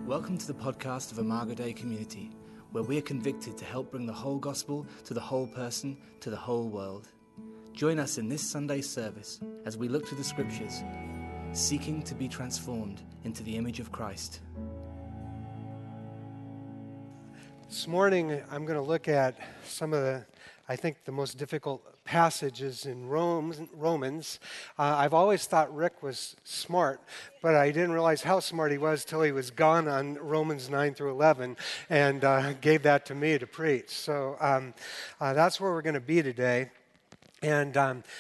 Welcome to the podcast of Imago Dei Community, where we are convicted to help bring the whole gospel to the whole person, to the whole world. Join us in this Sunday service as we look to the scriptures, seeking to be transformed into the image of Christ. This morning, I'm going to look at some of the most difficult passages in Romans. I've always thought Rick was smart, but I didn't realize how smart he was till he was gone on Romans 9 through 11 and gave that to me to preach. So that's where we're going to be today. And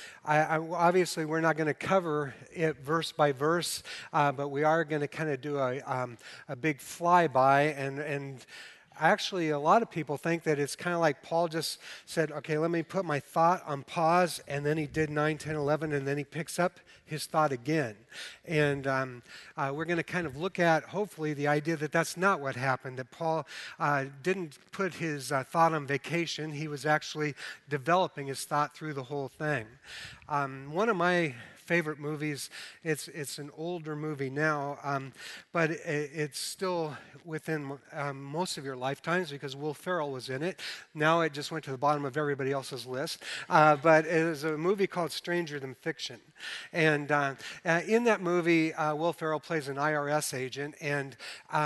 obviously, we're not going to cover it verse by verse, but we are going to kind of do a big flyby. And actually, a lot of people think that it's kind of like Paul just said, okay, let me put my thought on pause, and then he did 9, 10, 11, and then he picks up his thought again. And we're going to kind of look at, hopefully, the idea that that's not what happened, that Paul didn't put his thought on vacation. He was actually developing his thought through the whole thing. One of my favorite movies, it's an older movie now, but it's still within most of your lifetimes because Will Ferrell was in it. Now it just went to the bottom of everybody else's list. But it is a movie called Stranger Than Fiction. And in that movie, Will Ferrell plays an IRS agent, and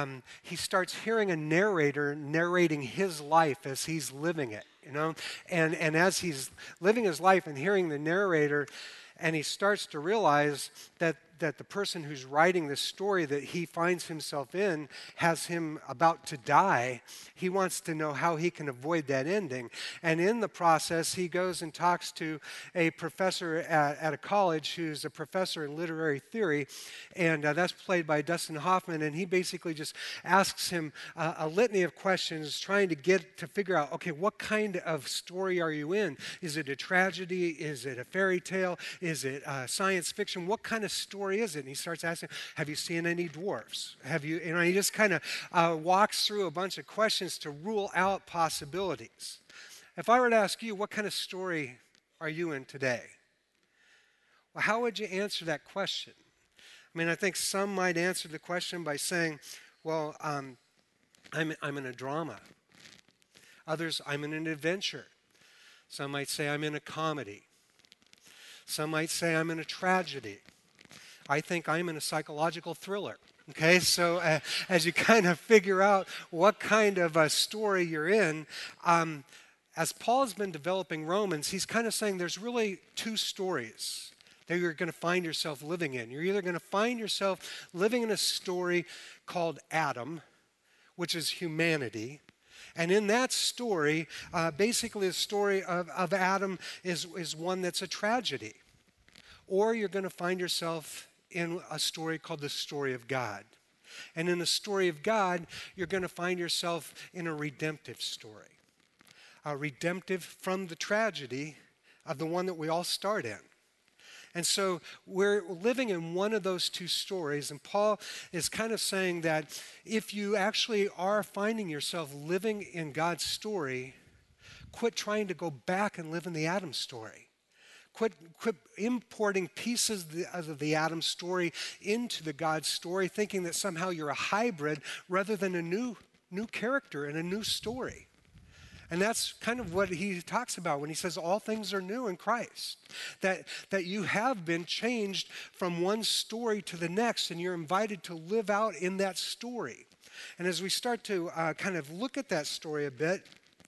he starts hearing a narrator narrating his life as he's living it, you know? And as he's living his life and hearing the narrator, and he starts to realize that the person who's writing this story that he finds himself in has him about to die. He wants to know how he can avoid that ending. And in the process, he goes and talks to a professor at a college who's a professor in literary theory, and that's played by Dustin Hoffman. And he basically just asks him a litany of questions, trying to figure out, okay, what kind of story are you in? Is it a tragedy? Is it a fairy tale? Is it science fiction? What kind of story is it? And he starts asking, have you seen any dwarfs? He just kind of walks through a bunch of questions to rule out possibilities. If I were to ask you, what kind of story are you in today? Well, how would you answer that question? I mean, I think some might answer the question by saying, well, I'm in a drama. Others, I'm in an adventure. Some might say I'm in a comedy. Some might say I'm in a tragedy. I think I'm in a psychological thriller. Okay, so as you kind of figure out what kind of a story you're in, as Paul has been developing Romans, he's kind of saying there's really two stories that you're going to find yourself living in. You're either going to find yourself living in a story called Adam, which is humanity. And in that story, basically the story of Adam is one that's a tragedy. Or you're going to find yourself in a story called the story of God. And in the story of God, you're going to find yourself in a redemptive story. Redemptive from the tragedy of the one that we all start in. And so we're living in one of those two stories, and Paul is kind of saying that if you actually are finding yourself living in God's story, quit trying to go back and live in the Adam story. Quit importing pieces of the Adam story into the God story, thinking that somehow you're a hybrid rather than a new character and a new story. And that's kind of what he talks about when he says all things are new in Christ. That you have been changed from one story to the next, and you're invited to live out in that story. And as we start to kind of look at that story a bit,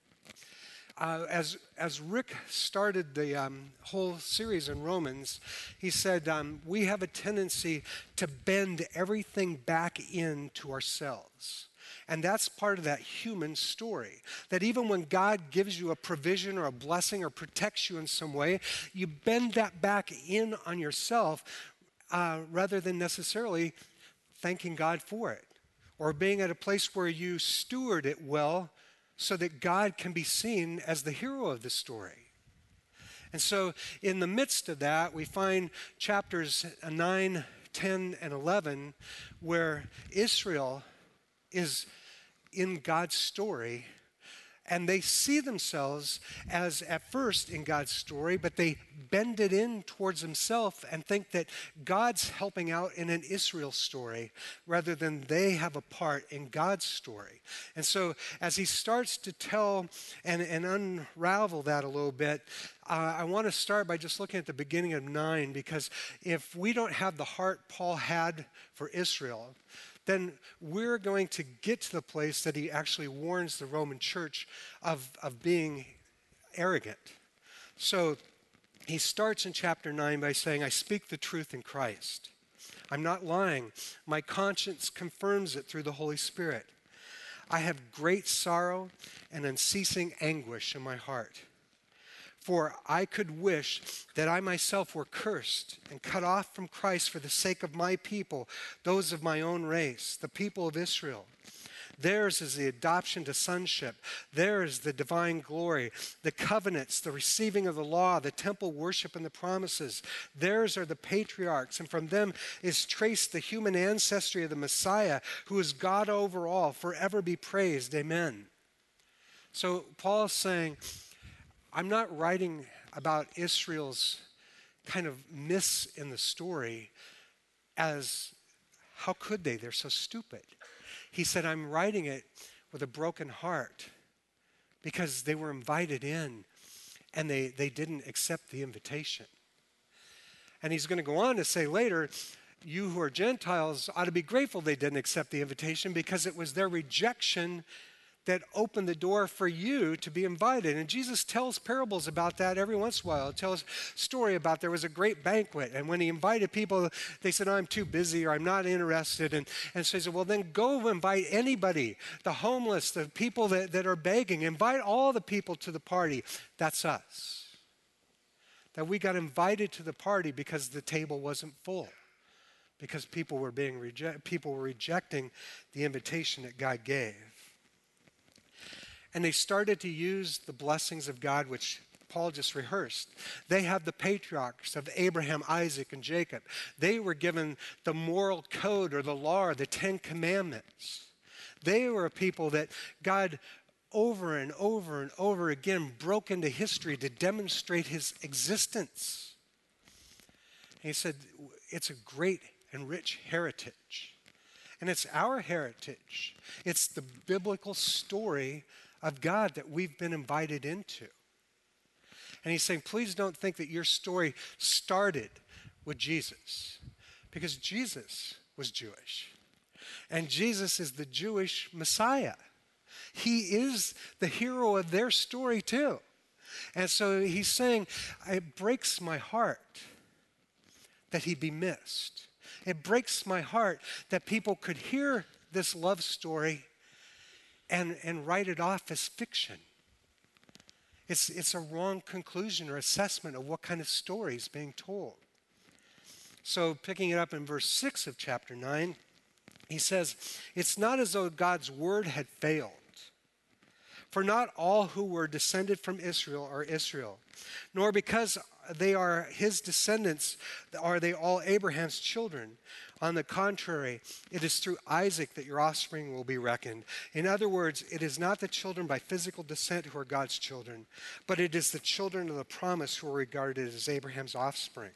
as Rick started the whole series in Romans, he said, we have a tendency to bend everything back into ourselves. And that's part of that human story. That even when God gives you a provision or a blessing or protects you in some way, you bend that back in on yourself rather than necessarily thanking God for it. Or being at a place where you steward it well so that God can be seen as the hero of the story. And so in the midst of that, we find chapters 9, 10, and 11 where Israel is in God's story And they see themselves as, at first, in God's story, but they bend it in towards themselves and think that God's helping out in an Israel story rather than they have a part in God's story. And so as he starts to tell and unravel that a little bit, I want to start by just looking at the beginning of 9, because if we don't have the heart Paul had for Israel, then we're going to get to the place that he actually warns the Roman church of being arrogant. So he starts in chapter 9 by saying, I speak the truth in Christ. I'm not lying. My conscience confirms it through the Holy Spirit. I have great sorrow and unceasing anguish in my heart. For I could wish that I myself were cursed and cut off from Christ for the sake of my people, those of my own race, the people of Israel. Theirs is the adoption to sonship. Theirs the divine glory, the covenants, the receiving of the law, the temple worship and the promises. Theirs are the patriarchs, and from them is traced the human ancestry of the Messiah, who is God over all, forever be praised. Amen. So Paul is saying, I'm not writing about Israel's kind of miss in the story as, how could they? They're so stupid. He said, I'm writing it with a broken heart because they were invited in and they didn't accept the invitation. And he's going to go on to say later, you who are Gentiles ought to be grateful they didn't accept the invitation because it was their rejection that opened the door for you to be invited. And Jesus tells parables about that every once in a while. He tells a story about there was a great banquet, and when he invited people, they said, oh, I'm too busy, or I'm not interested. And so he said, well, then go invite anybody, the homeless, the people that are begging. Invite all the people to the party. That's us. That we got invited to the party because the table wasn't full, because people were rejecting the invitation that God gave. And they started to use the blessings of God, which Paul just rehearsed. They have the patriarchs of Abraham, Isaac, and Jacob. They were given the moral code or the law or the 10 Commandments. They were a people that God over and over and over again broke into history to demonstrate his existence. And he said, it's a great and rich heritage. And it's our heritage. It's the biblical story of God that we've been invited into. And he's saying, please don't think that your story started with Jesus, because Jesus was Jewish. And Jesus is the Jewish Messiah. He is the hero of their story too. And so he's saying, it breaks my heart that he be missed. It breaks my heart that people could hear this love story and write it off as fiction. It's a wrong conclusion or assessment of what kind of story is being told. So picking it up in verse 6 of chapter 9, he says, it's not as though God's word had failed. For not all who were descended from Israel are Israel, nor because they are his descendants are they all Abraham's children. On the contrary, it is through Isaac that your offspring will be reckoned. In other words, it is not the children by physical descent who are God's children, but it is the children of the promise who are regarded as Abraham's offspring.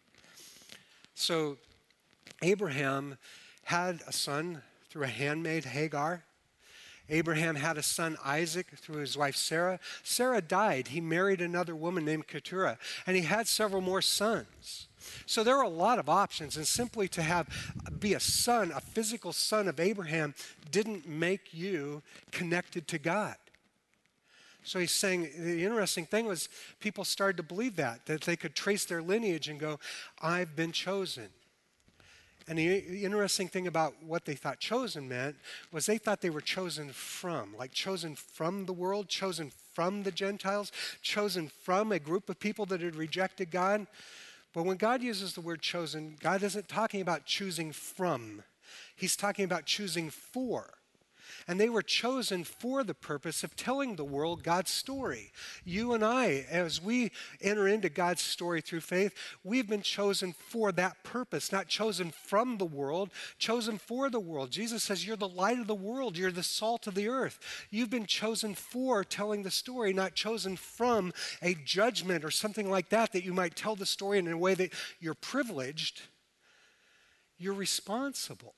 So Abraham had a son through a handmaid, Hagar. Abraham had a son, Isaac, through his wife, Sarah. Sarah died. He married another woman named Keturah, and he had several more sons. So there are a lot of options, and simply to be a son, a physical son of Abraham, didn't make you connected to God. So he's saying the interesting thing was people started to believe that they could trace their lineage and go, I've been chosen. And the interesting thing about what they thought chosen meant was they thought they were chosen from, like chosen from the world, chosen from the Gentiles, chosen from a group of people that had rejected God. But when God uses the word chosen, God isn't talking about choosing from. He's talking about choosing for. And they were chosen for the purpose of telling the world God's story. You and I, as we enter into God's story through faith, we've been chosen for that purpose, not chosen from the world, chosen for the world. Jesus says, you're the light of the world. You're the salt of the earth. You've been chosen for telling the story, not chosen from a judgment or something like that you might tell the story in a way that you're privileged. You're responsible.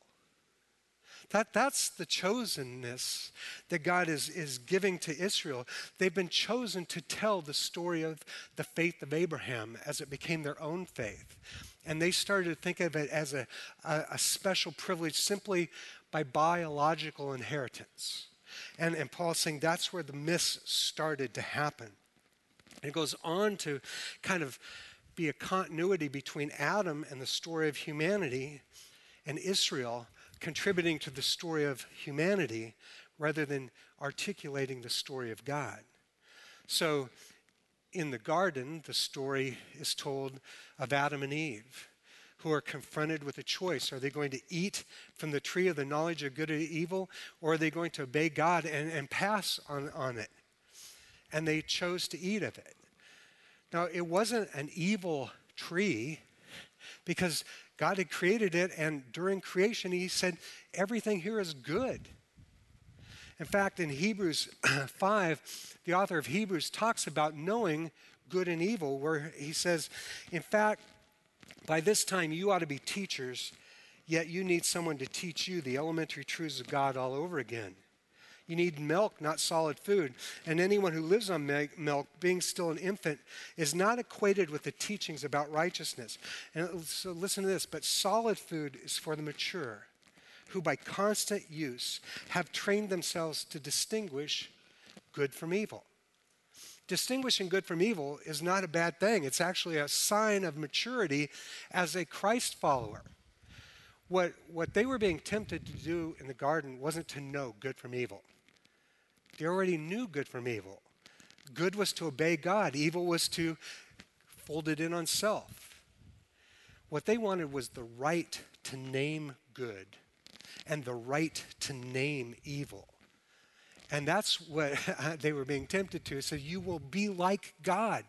That's the chosenness that God is giving to Israel. They've been chosen to tell the story of the faith of Abraham as it became their own faith. And they started to think of it as a special privilege simply by biological inheritance. And Paul's saying that's where the myths started to happen. And it goes on to kind of be a continuity between Adam and the story of humanity and Israel contributing to the story of humanity rather than articulating the story of God. So in the garden, the story is told of Adam and Eve, who are confronted with a choice. Are they going to eat from the tree of the knowledge of good and evil, or are they going to obey God and pass on it? And they chose to eat of it. Now, it wasn't an evil tree because God had created it, and during creation, he said, everything here is good. In fact, in Hebrews 5, the author of Hebrews talks about knowing good and evil, where he says, in fact, by this time you ought to be teachers, yet you need someone to teach you the elementary truths of God all over again. You need milk, not solid food. And anyone who lives on milk, being still an infant, is not equated with the teachings about righteousness. And so listen to this, but solid food is for the mature, who by constant use have trained themselves to distinguish good from evil. Distinguishing good from evil is not a bad thing. It's actually a sign of maturity as a Christ follower. What they were being tempted to do in the garden wasn't to know good from evil. They already knew good from evil. Good was to obey God. Evil was to fold it in on self. What they wanted was the right to name good and the right to name evil. And that's what they were being tempted to. So you will be like God,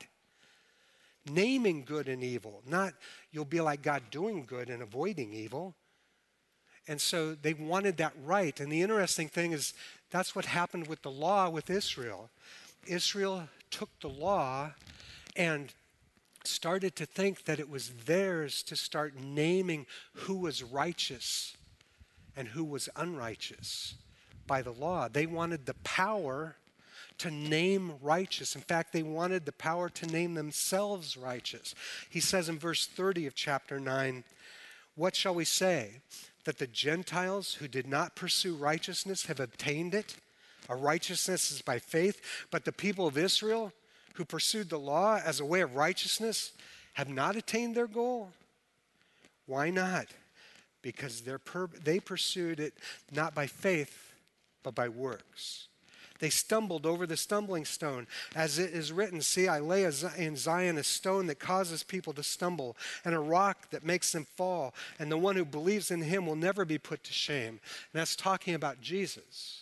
naming good and evil, not you'll be like God doing good and avoiding evil. And so they wanted that right. And the interesting thing is that's what happened with the law with Israel. Israel took the law and started to think that it was theirs to start naming who was righteous and who was unrighteous by the law. They wanted the power to name righteous. In fact, they wanted the power to name themselves righteous. He says in verse 30 of chapter 9, what shall we say? That the Gentiles who did not pursue righteousness have obtained it? A righteousness is by faith, but the people of Israel who pursued the law as a way of righteousness have not attained their goal? Why not? Because they pursued it not by faith, but by works. They stumbled over the stumbling stone. As it is written, see, I lay in Zion a stone that causes people to stumble, and a rock that makes them fall. And the one who believes in him will never be put to shame. And that's talking about Jesus.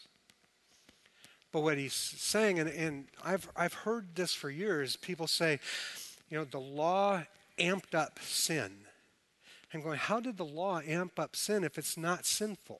But what he's saying, and I've heard this for years, people say, the law amped up sin. I'm going, how did the law amp up sin if it's not sinful?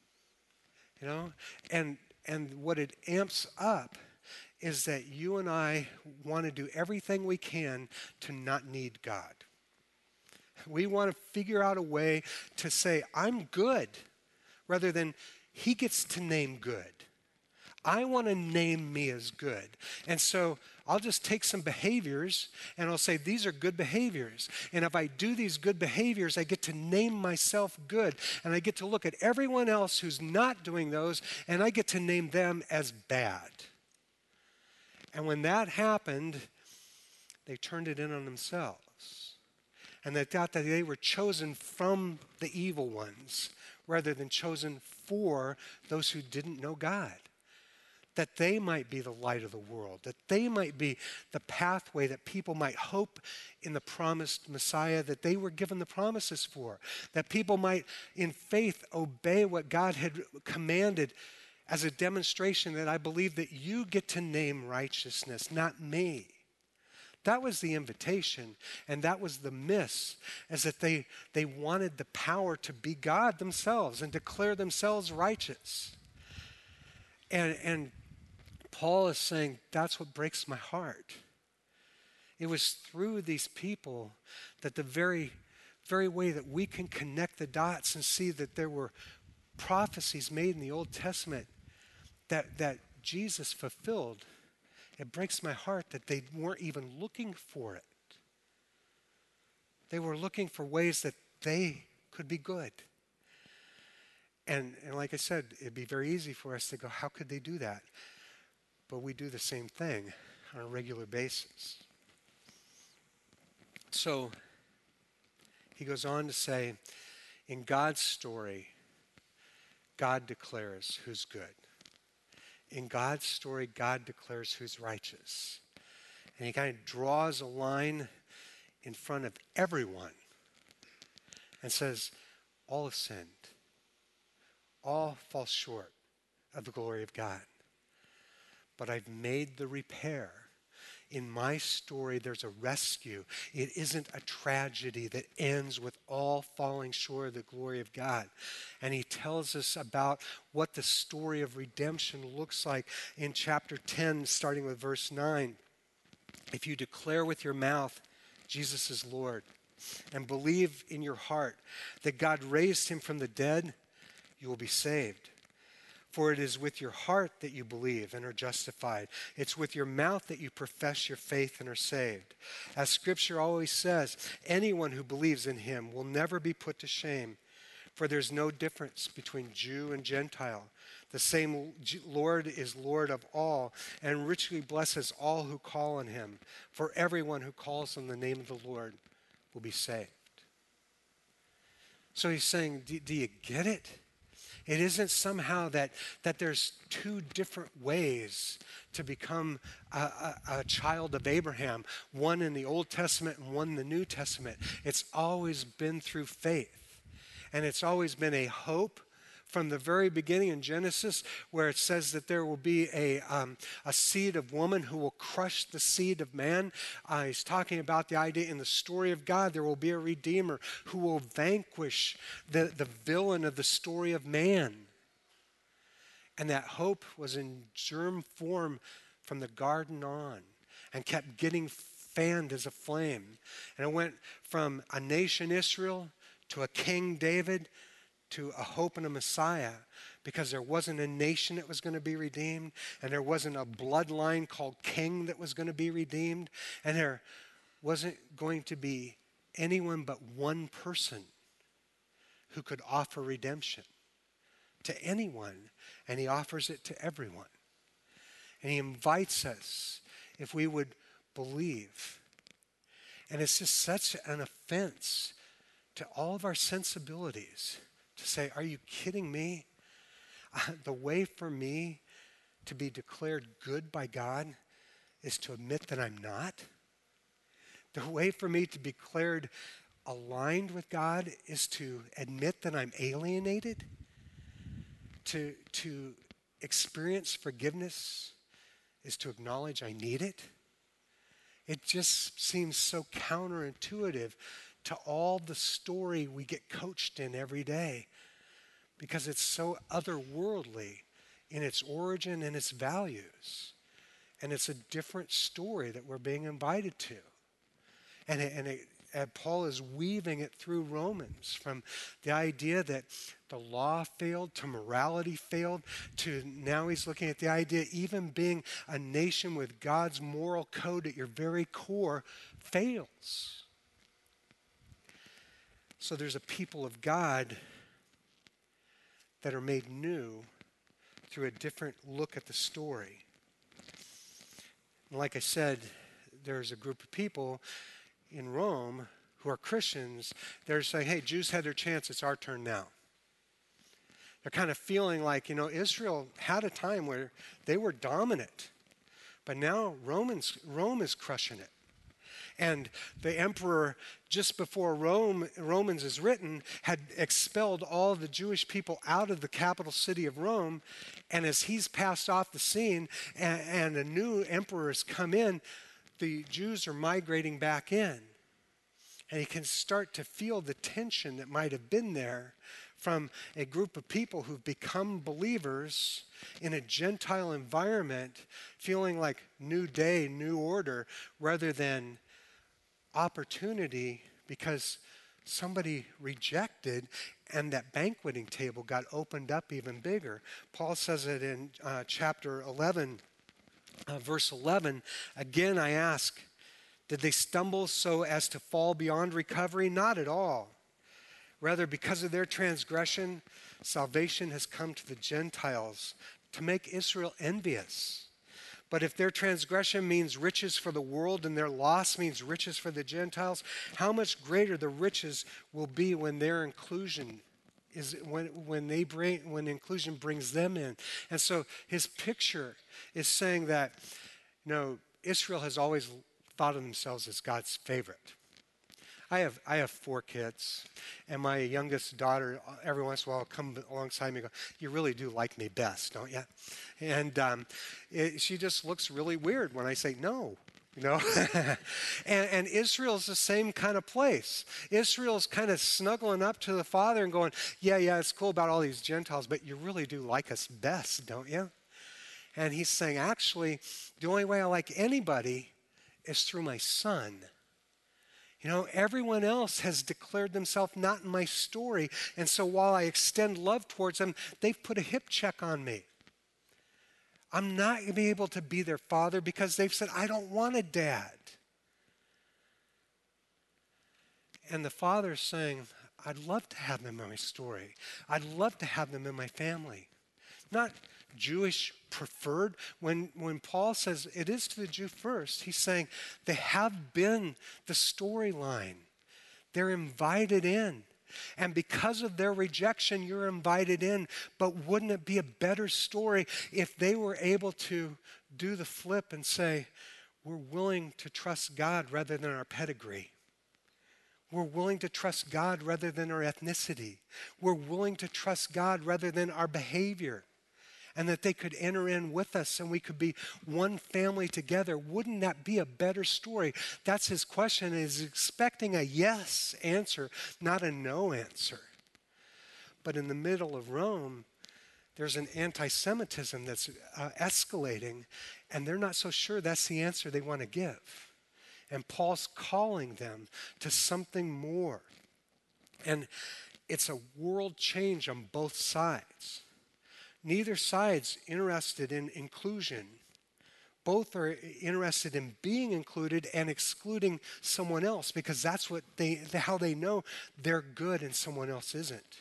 And what it amps up is that you and I want to do everything we can to not need God. We want to figure out a way to say, I'm good, rather than he gets to name good. I want to name me as good. And so I'll just take some behaviors and I'll say, these are good behaviors. And if I do these good behaviors, I get to name myself good. And I get to look at everyone else who's not doing those, and I get to name them as bad. And when that happened, they turned it in on themselves. And they thought that they were chosen from the evil ones rather than chosen for those who didn't know God. That they might be the light of the world, that they might be the pathway that people might hope in the promised Messiah that they were given the promises for, that people might in faith obey what God had commanded as a demonstration that I believe that you get to name righteousness, not me. That was the invitation, and that was the miss, is that they wanted the power to be God themselves and declare themselves righteous. And Paul is saying, that's what breaks my heart. It was through these people that the very way that we can connect the dots and see that there were prophecies made in the Old Testament that Jesus fulfilled. It breaks my heart that they weren't even looking for it. They were looking for ways that they could be good. And like I said, it'd be very easy for us to go, how could they do that? But we do the same thing on a regular basis. So he goes on to say, in God's story, God declares who's good. In God's story, God declares who's righteous. And he kind of draws a line in front of everyone and says, all have sinned. All fall short of the glory of God. But I've made the repair. In my story, there's a rescue. It isn't a tragedy that ends with all falling short of the glory of God. And he tells us about what the story of redemption looks like in chapter 10, starting with verse 9. If you declare with your mouth, Jesus is Lord, and believe in your heart that God raised him from the dead, you will be saved. For it is with your heart that you believe and are justified. It's with your mouth that you profess your faith and are saved. As Scripture always says, anyone who believes in him will never be put to shame. For there's no difference between Jew and Gentile. The same Lord is Lord of all and richly blesses all who call on him. For everyone who calls on the name of the Lord will be saved. So he's saying, do you get it? It isn't somehow that there's two different ways to become a child of Abraham, one in the Old Testament and one in the New Testament. It's always been through faith. And it's always been a hope from the very beginning in Genesis, where it says that there will be a seed of woman who will crush the seed of man. He's talking about the idea in the story of God, there will be a Redeemer who will vanquish the villain of the story of man. And that hope was in germ form from the garden on and kept getting fanned as a flame. And it went from a nation Israel to a King David to a hope in a Messiah, because there wasn't a nation that was going to be redeemed, and there wasn't a bloodline called king that was going to be redeemed, and there wasn't going to be anyone but one person who could offer redemption to anyone, and he offers it to everyone. And he invites us, if we would believe. And it's just such an offense to all of our sensibilities to say, are you kidding me? The way for me to be declared good by God is to admit that I'm not. The way for me to be declared aligned with God is to admit that I'm alienated. To experience forgiveness is to acknowledge I need it. It just seems so counterintuitive to all the story we get coached in every day, because it's so otherworldly in its origin and its values. And it's a different story that we're being invited to. And Paul is weaving it through Romans, from the idea that the law failed to morality failed, to now he's looking at the idea even being a nation with God's moral code at your very core fails. So there's a people of God that are made new through a different look at the story. And like I said, there's a group of people in Rome who are Christians. They're saying, hey, Jews had their chance, it's our turn now. They're kind of feeling like, Israel had a time where they were dominant, but now Rome is crushing it. And the emperor, just before Romans is written, had expelled all the Jewish people out of the capital city of Rome. And as he's passed off the scene and a new emperor has come in, the Jews are migrating back in. And he can start to feel the tension that might have been there from a group of people who've become believers in a Gentile environment, feeling like new day, new order, rather than opportunity because somebody rejected and that banqueting table got opened up even bigger. Paul says it in chapter 11, verse 11. Again, I ask, did they stumble so as to fall beyond recovery? Not at all. Rather, because of their transgression, salvation has come to the Gentiles to make Israel envious. But if their transgression means riches for the world and their loss means riches for the Gentiles, how much greater the riches will be when their inclusion is when inclusion brings them in. And so his picture is saying that, Israel has always thought of themselves as God's favorite. I have 4 kids, and my youngest daughter, every once in a while, will come alongside me and go, "You really do like me best, don't you?" And she just looks really weird when I say no. and Israel's the same kind of place. Israel's kind of snuggling up to the Father and going, yeah, it's cool about all these Gentiles, but you really do like us best, don't you? And he's saying, actually, the only way I like anybody is through my Son. Everyone else has declared themselves not in my story. And so while I extend love towards them, they've put a hip check on me. I'm not going to be able to be their father because they've said, I don't want a dad. And the Father's saying, I'd love to have them in my story. I'd love to have them in my family. Not Jewish preferred. When Paul says it is to the Jew first, he's saying they have been the storyline. They're invited in. And because of their rejection, you're invited in. But wouldn't it be a better story if they were able to do the flip and say, we're willing to trust God rather than our pedigree. We're willing to trust God rather than our ethnicity. We're willing to trust God rather than our behavior. And that they could enter in with us and we could be one family together. Wouldn't that be a better story? That's his question. He's expecting a yes answer, not a no answer. But in the middle of Rome, there's an anti-Semitism that's escalating, and they're not so sure that's the answer they want to give. And Paul's calling them to something more. And it's a world change on both sides. Neither side's interested in inclusion. Both are interested in being included and excluding someone else because that's what how they know they're good and someone else isn't.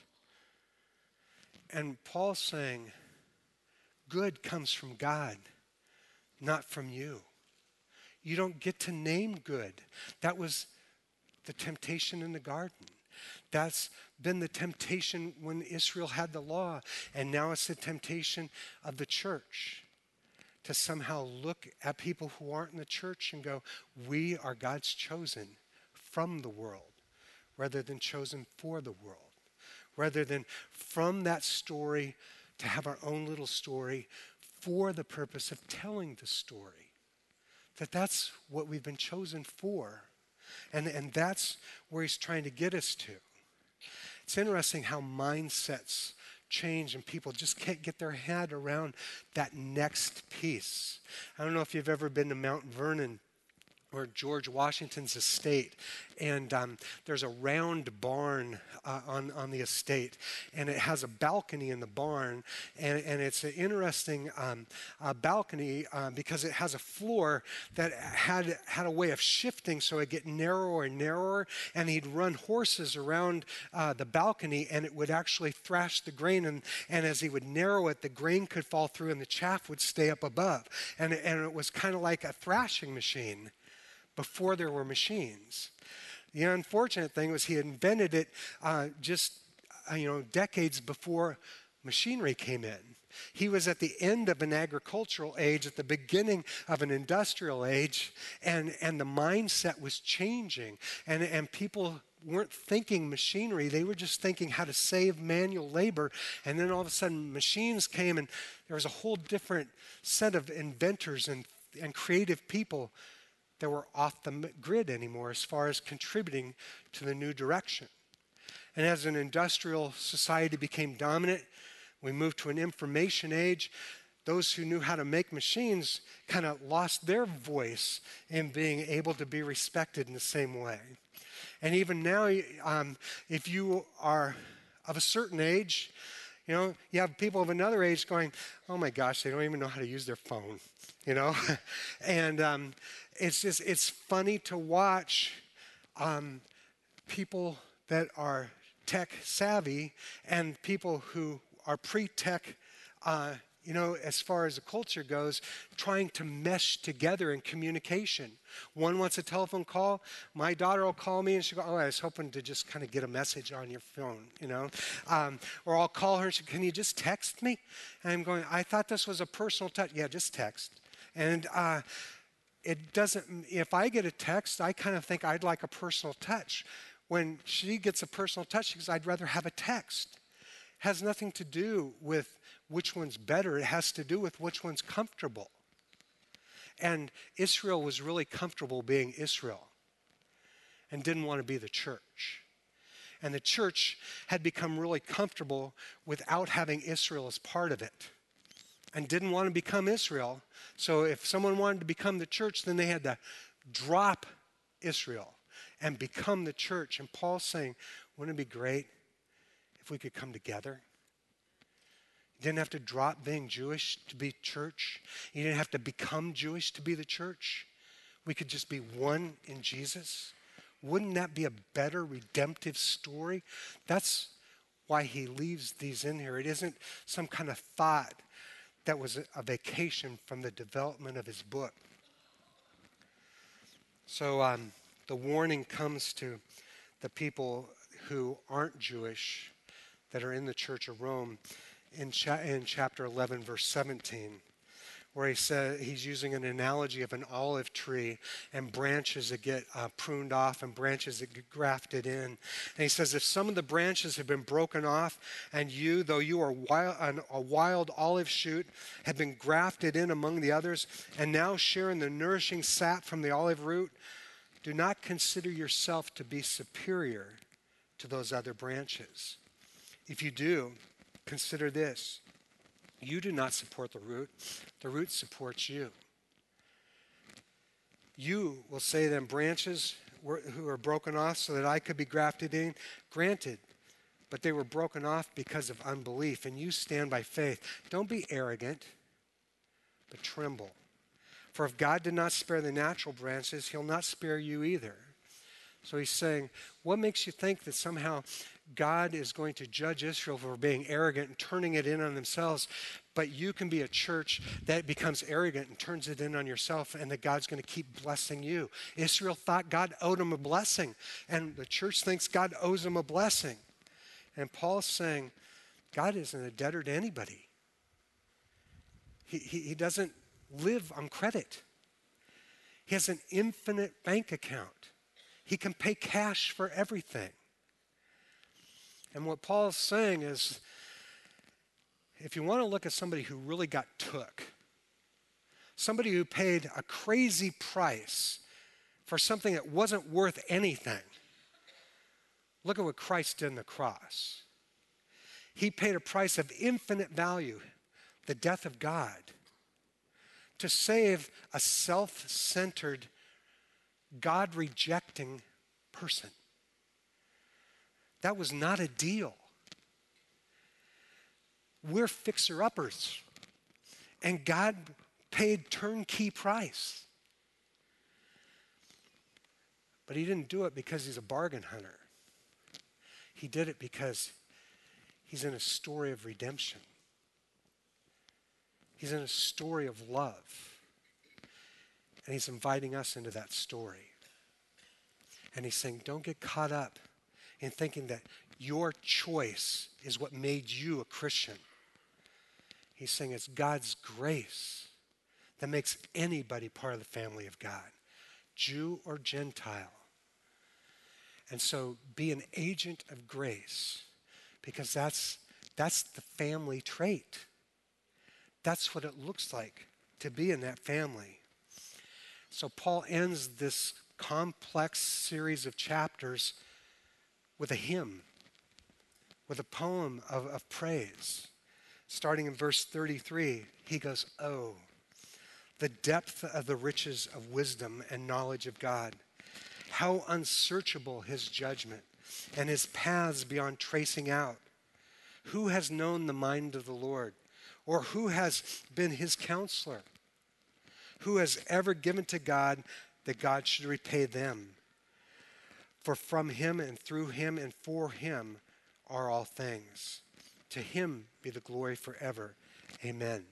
And Paul's saying, good comes from God, not from you. You don't get to name good. That was the temptation in the garden. That's been the temptation when Israel had the law, and now it's the temptation of the church to somehow look at people who aren't in the church and go, we are God's chosen from the world, rather than chosen for the world, rather than from that story to have our own little story for the purpose of telling the story. That's what we've been chosen for. And that's where he's trying to get us to. It's interesting how mindsets change and people just can't get their head around that next piece. I don't know if you've ever been to Mount Vernon or George Washington's estate, and there's a round barn on the estate, and it has a balcony in the barn, and it's an interesting balcony because it has a floor that had a way of shifting so it get narrower and narrower, and he'd run horses around the balcony, and it would actually thrash the grain, and as he would narrow it, the grain could fall through and the chaff would stay up above, and it was kind of like a thrashing machine before there were machines. The unfortunate thing was he invented it just decades before machinery came in. He was at the end of an agricultural age, at the beginning of an industrial age, and the mindset was changing. And people weren't thinking machinery. They were just thinking how to save manual labor. And then all of a sudden machines came, and there was a whole different set of inventors and creative people that were off the grid anymore as far as contributing to the new direction. And as an industrial society became dominant, we moved to an information age. Those who knew how to make machines kind of lost their voice in being able to be respected in the same way. And even now, if you are of a certain age, you have people of another age going, oh my gosh, they don't even know how to use their phone, And it's funny to watch people that are tech savvy and people who are pre-tech, as far as the culture goes, trying to mesh together in communication. One wants a telephone call. My daughter will call me and she'll go, oh, I was hoping to just kind of get a message on your phone, Or I'll call her and she'll, can you just text me? And I'm going, I thought this was a personal touch. Yeah, just text. And it doesn't, if I get a text, I kind of think I'd like a personal touch. When she gets a personal touch, she goes, I'd rather have a text. Has nothing to do with which one's better. It has to do with which one's comfortable. And Israel was really comfortable being Israel and didn't want to be the church. And the church had become really comfortable without having Israel as part of it and didn't want to become Israel. So if someone wanted to become the church, then they had to drop Israel and become the church. And Paul's saying, wouldn't it be great if we could come together? You didn't have to drop being Jewish to be church. You didn't have to become Jewish to be the church. We could just be one in Jesus. Wouldn't that be a better redemptive story? That's why he leaves these in here. It isn't some kind of thought that was a vacation from the development of his book. So the warning comes to the people who aren't Jewish that are in the Church of Rome in chapter 11, verse 17, where he said he's using an analogy of an olive tree and branches that get pruned off and branches that get grafted in. And he says, if some of the branches have been broken off and you, though you are a wild olive shoot, have been grafted in among the others and now share in the nourishing sap from the olive root, do not consider yourself to be superior to those other branches. If you do, consider this. You do not support the root supports you. You will say then, branches who are broken off so that I could be grafted in, granted, but they were broken off because of unbelief, and you stand by faith. Don't be arrogant, but tremble. For if God did not spare the natural branches, he'll not spare you either. So he's saying, what makes you think that somehow God is going to judge Israel for being arrogant and turning it in on themselves, but you can be a church that becomes arrogant and turns it in on yourself, and that God's going to keep blessing you? Israel thought God owed them a blessing, and the church thinks God owes them a blessing. And Paul's saying, God isn't a debtor to anybody. He doesn't live on credit. He has an infinite bank account. He can pay cash for everything. And what Paul's saying is, if you want to look at somebody who really got took, somebody who paid a crazy price for something that wasn't worth anything, look at what Christ did on the cross. He paid a price of infinite value, the death of God, to save a self-centered, God-rejecting person. That was not a deal. We're fixer-uppers, and God paid turnkey price. But he didn't do it because he's a bargain hunter. He did it because he's in a story of redemption. He's in a story of love. And he's inviting us into that story. And he's saying, don't get caught up in thinking that your choice is what made you a Christian. He's saying it's God's grace that makes anybody part of the family of God, Jew or Gentile. And so be an agent of grace, because that's the family trait. That's what it looks like to be in that family. So Paul ends this complex series of chapters with a hymn, with a poem of praise. Starting in verse 33, he goes, "Oh, the depth of the riches of wisdom and knowledge of God. How unsearchable his judgment and his paths beyond tracing out. Who has known the mind of the Lord? Or who has been his counselor? Who has ever given to God that God should repay them? For from him and through him and for him are all things. To him be the glory forever. Amen."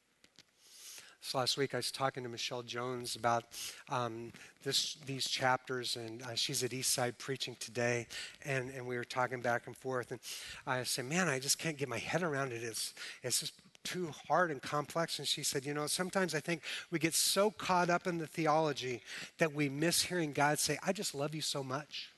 So last week I was talking to Michelle Jones about these chapters, and she's at Eastside preaching today, and we were talking back and forth, and I said, man, I just can't get my head around it. It's just too hard and complex. And she said, sometimes I think we get so caught up in the theology that we miss hearing God say, I just love you so much.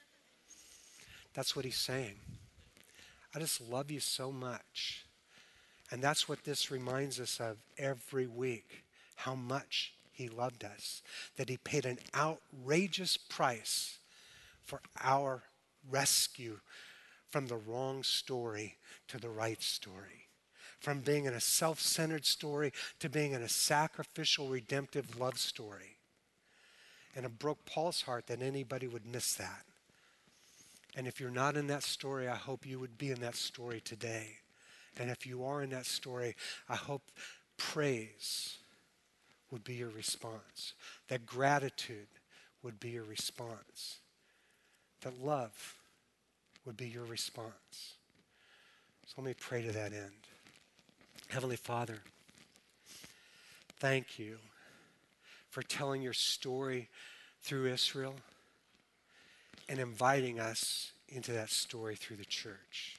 That's what he's saying. I just love you so much. And that's what this reminds us of every week, how much he loved us, that he paid an outrageous price for our rescue from the wrong story to the right story, from being in a self-centered story to being in a sacrificial, redemptive love story. And it broke Paul's heart that anybody would miss that. And if you're not in that story, I hope you would be in that story today. And if you are in that story, I hope praise would be your response, that gratitude would be your response, that love would be your response. So let me pray to that end. Heavenly Father, thank you for telling your story through Israel and inviting us into that story through the church.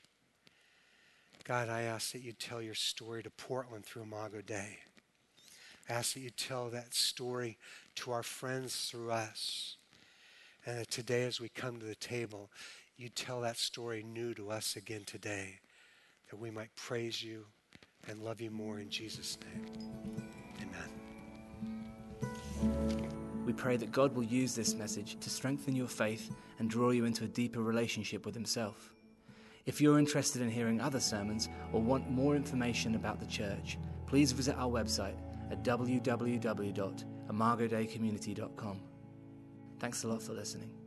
God, I ask that you tell your story to Portland through Imago Dei. I ask that you tell that story to our friends through us. And that today as we come to the table, you tell that story new to us again today, that we might praise you and love you more in Jesus' name. Amen. We pray that God will use this message to strengthen your faith and draw you into a deeper relationship with himself. If you're interested in hearing other sermons or want more information about the church, please visit our website at www.imagodaycommunity.com. Thanks a lot for listening.